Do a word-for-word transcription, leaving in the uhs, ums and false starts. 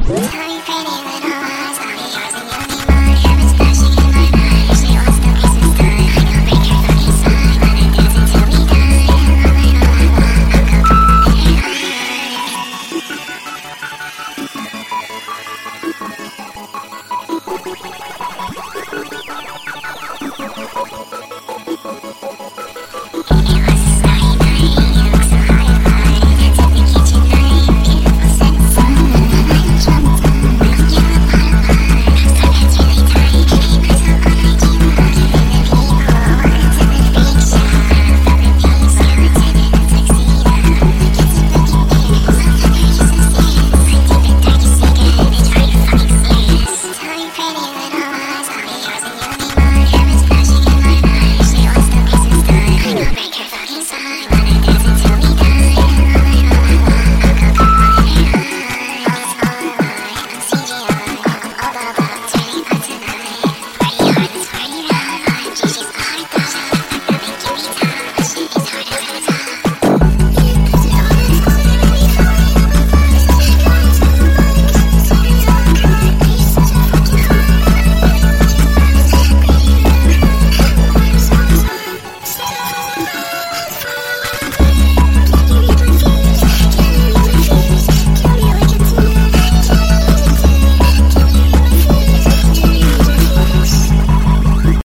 Tiny pretty little eyes, I'll be yours and you'll be mine. Heaven's flashing in my mind. She wants to waste this time. I can break her funny side. Let her dance until we die. All I know I want, I'll go in her eyes.